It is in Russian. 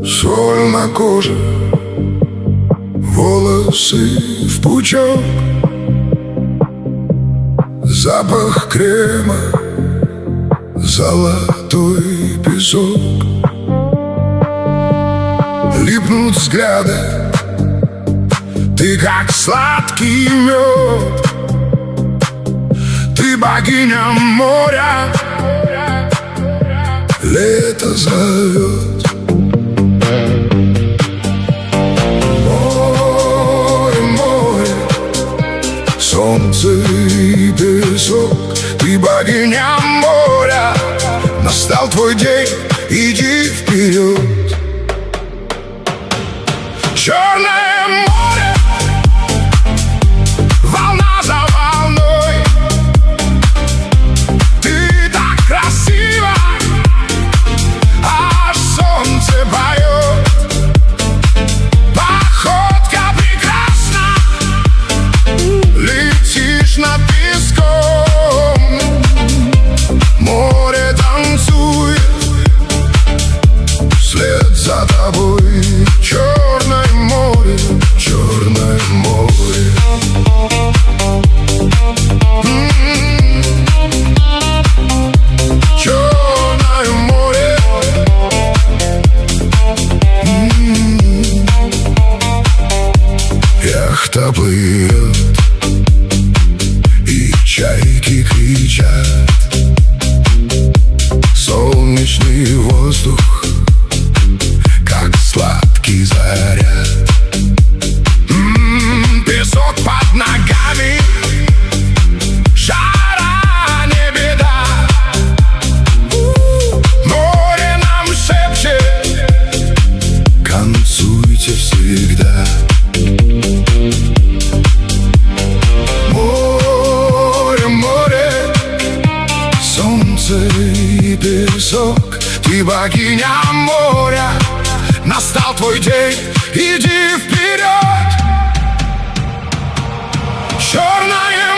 Соль на коже, волосы в пучок, запах крема, золотой песок. Липнут взгляды, ты как сладкий мед, ты богиня моря, лето зовет. Море, море, солнце и песок, ты богиня моря. Настал твой день, иди вперед. Черное море, волна за волной, ты так красива, аж солнце поет. Походка прекрасна, летишь над песком, море танцует вслед за тобой. Черное море, черное море. Черное море. Яхта плывет, и чайки кричат. Солнечный воздух, как сладкий заряд. Песок под ногами, жара не беда. Море нам шепчет, танцуйте всегда. Море, море, солнце и песок, ты богиня моря. Настал твой день, иди вперед. Черное